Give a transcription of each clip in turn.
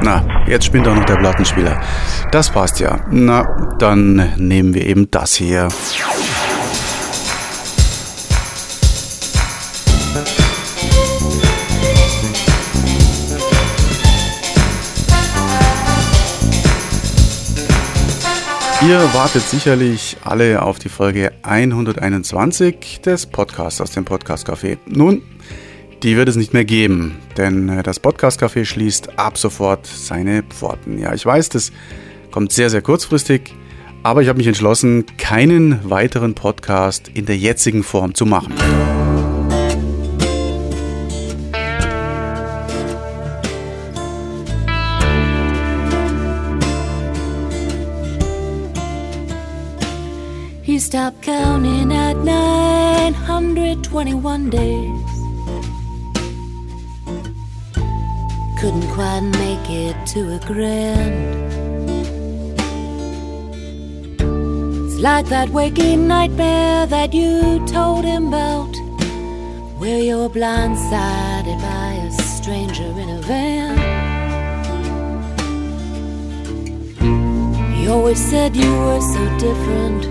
Na, jetzt spinnt auch noch der Plattenspieler. Das passt ja. Na, dann nehmen wir eben das hier. Ihr wartet sicherlich alle auf die Folge 121 des Podcasts aus dem Podcast Café. Nun, die wird es nicht mehr geben, denn das Podcast Café schließt ab sofort seine Pforten. Ja, ich weiß, das kommt sehr, sehr kurzfristig, aber ich habe mich entschlossen, keinen weiteren Podcast in der jetzigen Form zu machen. He stopped counting at 921 days. Couldn't quite make it to a grand. It's like that waking nightmare that you told him about, where you're blindsided by a stranger in a van. He always said you were so different.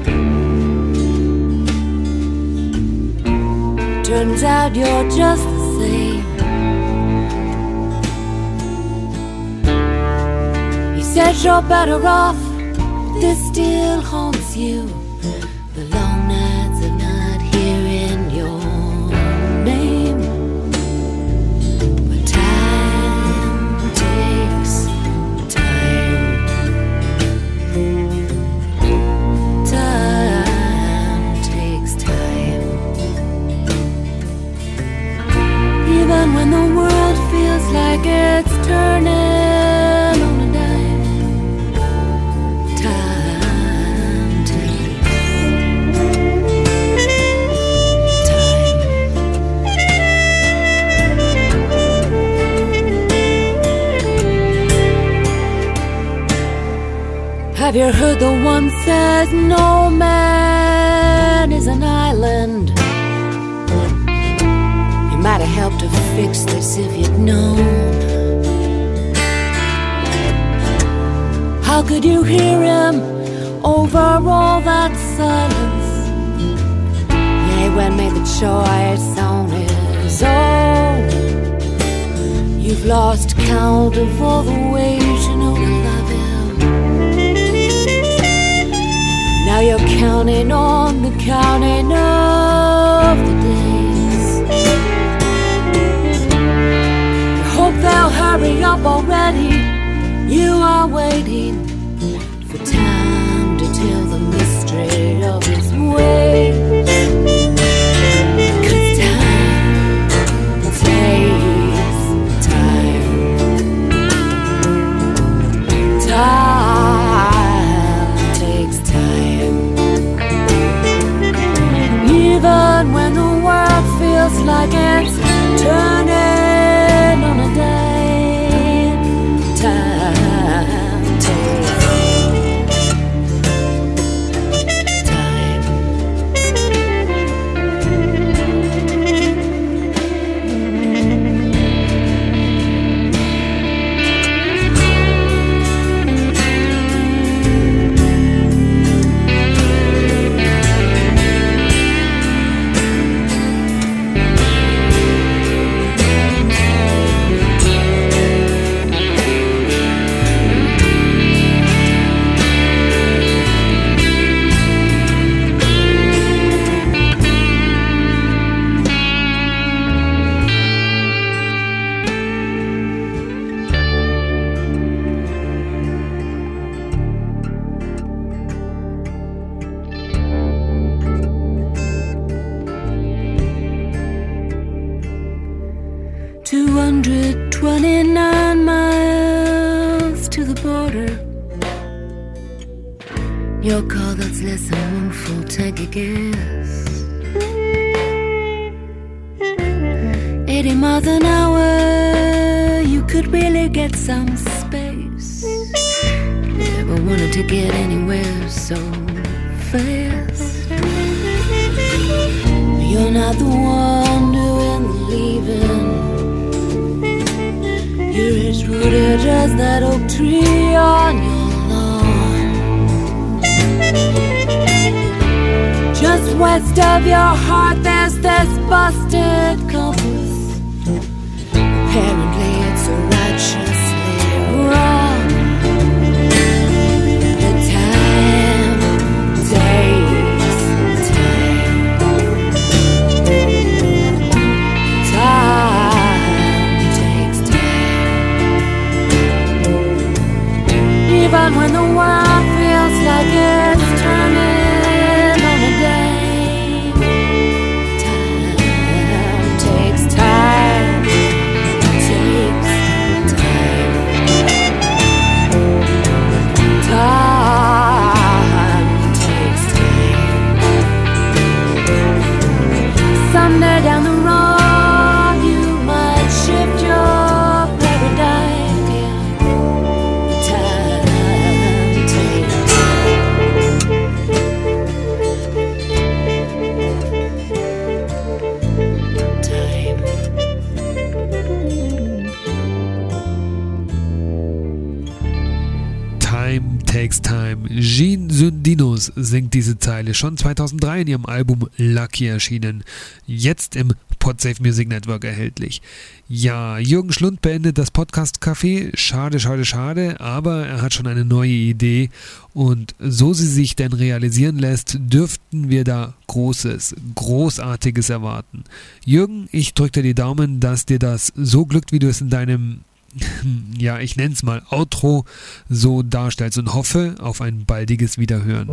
Turns out you're just the same. He said you're better off, this still haunts you. The long nights of not hearing your name. But time takes time. Time takes time. Even when the world feels like it's turning on a dime, time takes time. Have you heard the one says no man is an island? Might have helped to fix this if you'd known. How could you hear him over all that silence? Yeah, he went and made the choice on his own. You've lost count of all the ways you know to love him. Now you're counting on the counting of the days. Hope they'll hurry up already. You are waiting for time to tell the mystery of his ways. 'Cause time takes time. Time takes time. Even when the world feels like it's turning on a dime, time takes time. $229 miles to the border. Your car that's less than one full tank of gas. 80 miles an hour, you could really get some space. Never wanted to get anywhere so fast. You're not the one doing the leaving. You're his rooted as that oak tree on your lawn. Just west of your heart there's this busted compass. Apparently it's a righteously wrong. The time takes time. Time takes time. Even when the world feels like it's turning on a dime. Time takes time. Someday down the road you might shift your paradigm. Time takes Time Takes Time. Jean Sundinos singt diese Zeile, schon 2003 in ihrem Album Lucky erschienen, jetzt im Podsafe Music Network erhältlich. Ja, Jürgen Schlund beendet das Podcast-Café, schade, schade, schade, aber er hat schon eine neue Idee und so sie sich denn realisieren lässt, dürften wir da Großes, Großartiges erwarten. Jürgen, ich drücke dir die Daumen, dass dir das so glückt, wie du es in deinem ja, ich nenne es mal Outro so darstellst und hoffe auf ein baldiges Wiederhören.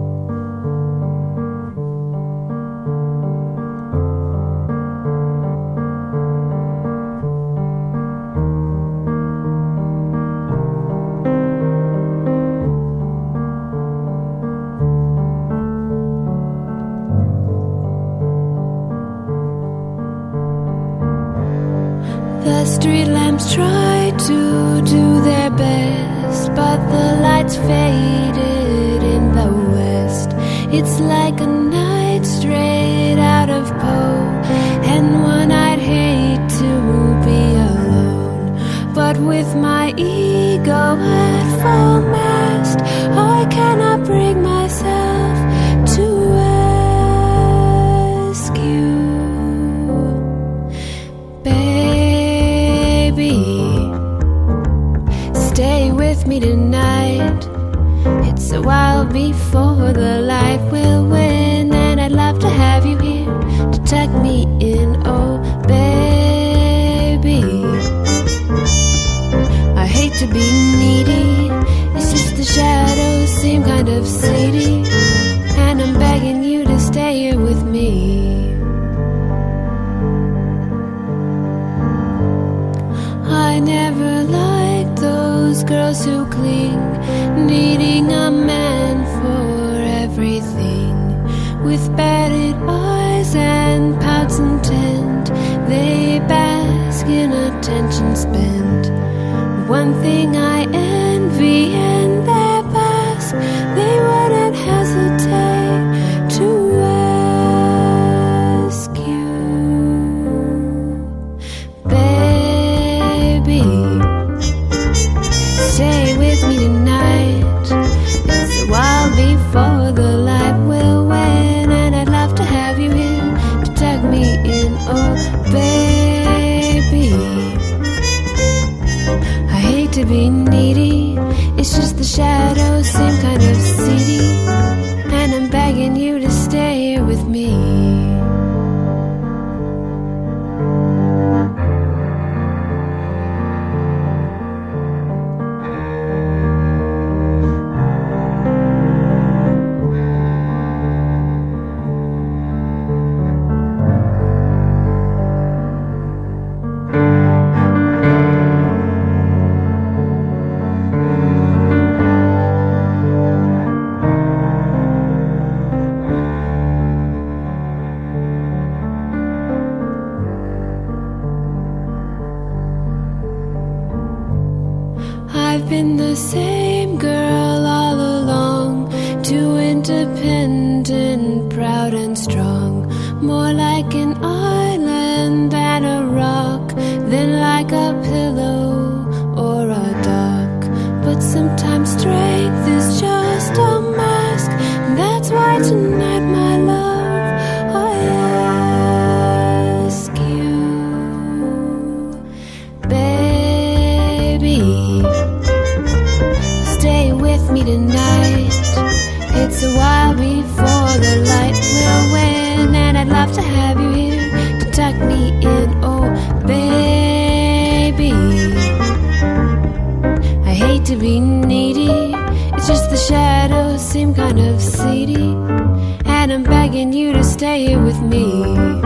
The street lamps try to do their best, but the lights faded in the west. It's like a night straight out of Poe, and one I'd hate to be alone. But with my ego at full mast, I cannot bring myself to ask you. Stay with me tonight. It's a while before the light will win, and I'd love to have you here to tuck me in. Oh, baby, I hate to be needy. It's just the shadows seem kind of seedy, and I'm begging you to stay here with me. I never liked those girls who cling, needing a man for everything. With batted eyes and pouts intent, they bask in attention spent. One thing I envy in their past, they wouldn't hesitate to ask you. Stay with me tonight. It's a while before the light will win, and I'd love to have you here to tuck me in. Oh, baby, I hate to be needy. It's just the shadows seem kind of seedy, and I'm begging you to stay here with me. I've been the same girl all along, too independent, proud and strong, more like an island than a rock, than like a pillow or Stay with me tonight. It's a while before the light will win, and I'd love to have you here to tuck me in. Oh, baby, I hate to be needy. It's just the shadows seem kind of seedy, and I'm begging you to stay here with me.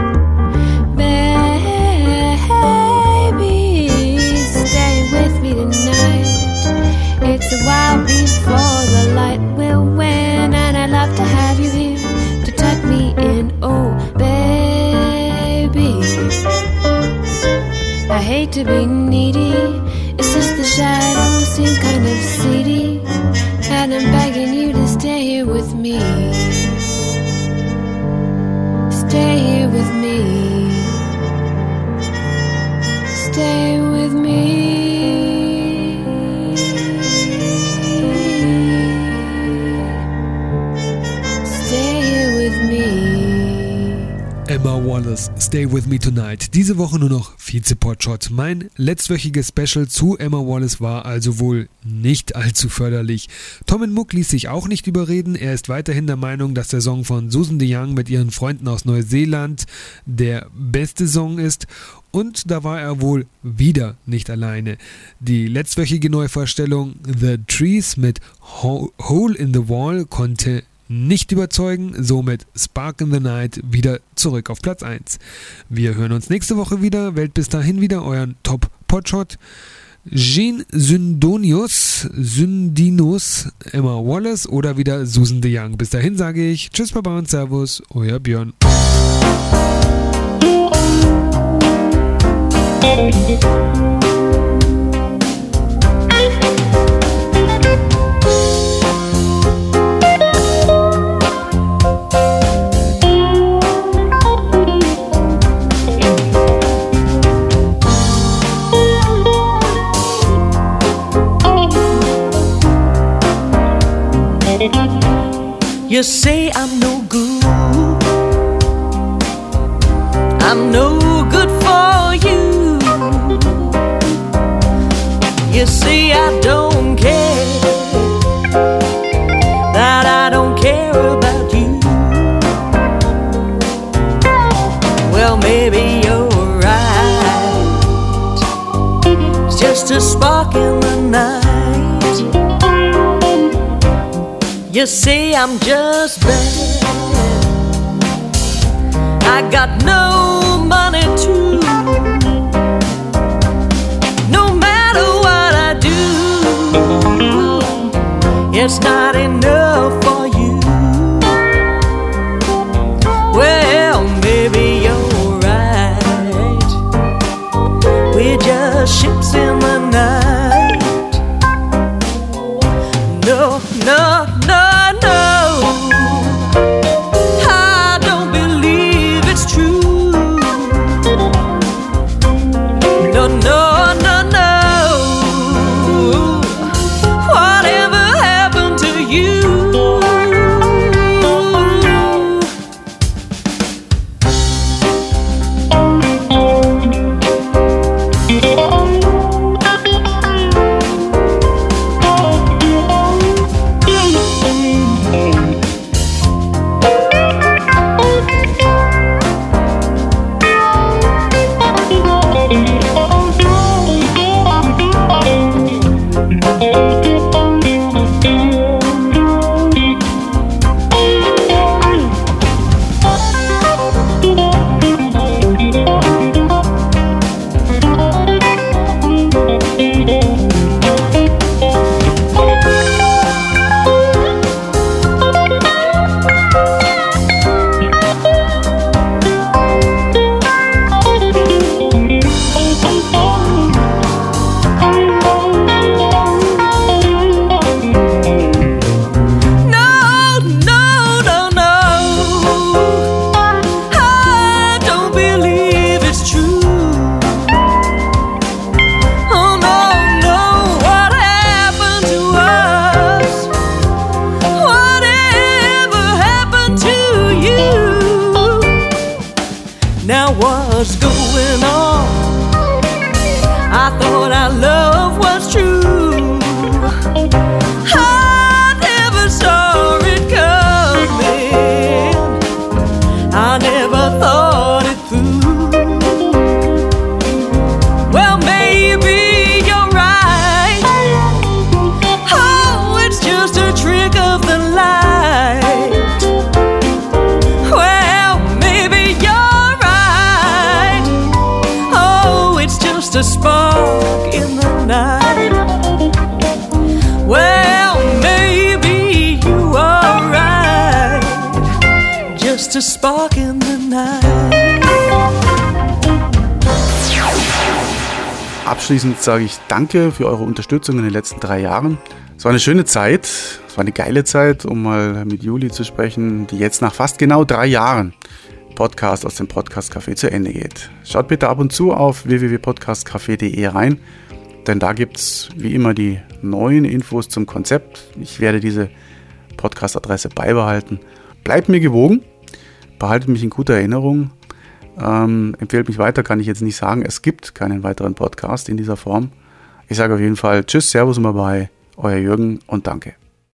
Baby, stay with me tonight. It's a while before the light will win, and I'd love to have you here to tuck me in. Oh, baby, I hate to be needy. It's just the shadows seem kind of seedy, and I'm begging you to stay here with me. Stay here with me. Stay with me. Stay here with me. Emma Wallace, Stay With Me Tonight. Diese Woche nur noch Vize-Potshot. Mein letztwöchiges Special zu Emma Wallace war also wohl nicht allzu förderlich. Tom and Mook ließ sich auch nicht überreden. Er ist weiterhin der Meinung, dass der Song von Susan DeYoung mit ihren Freunden aus Neuseeland der beste Song ist. Und da war er wohl wieder nicht alleine. Die letztwöchige Neuvorstellung The Trees mit Hole in the Wall konnte nicht überzeugen, somit Spark in the Night wieder zurück auf Platz 1. Wir hören uns nächste Woche wieder, wählt bis dahin wieder euren Top-Potshot. Jean Syndinos, Emma Wallace oder wieder Susan DeYoung. Bis dahin sage ich Tschüss, Baba und Servus, euer Björn. You say I'm no good, I'm no good for you. You say I don't care, that I don't care about you. Well, maybe you're right, it's just a spark in the night. You say I'm just bad, I got no money too. No matter what I do, it's not enough for you. Well, maybe you're right, we're just ships in the night. No, no, no, no, I don't believe it's true. No, no, no, no, whatever happened to you? just a spark in the night. Abschließend sage ich danke für eure Unterstützung in den letzten 3 Jahren. Es war eine schöne Zeit, es war eine geile Zeit, um mal mit Juli zu sprechen, die jetzt nach fast genau 3 Jahren Podcast aus dem Podcast Café zu Ende geht. Schaut bitte ab und zu auf www.podcastcafé.de rein, denn da gibt es wie immer die neuen Infos zum Konzept. Ich werde diese Podcast-Adresse beibehalten. Bleibt mir gewogen, behaltet mich in guter Erinnerung. Empfehlt mich weiter, kann ich jetzt nicht sagen. Es gibt keinen weiteren Podcast in dieser Form. Ich sage auf jeden Fall Tschüss, Servus und Bye, euer Jürgen und danke.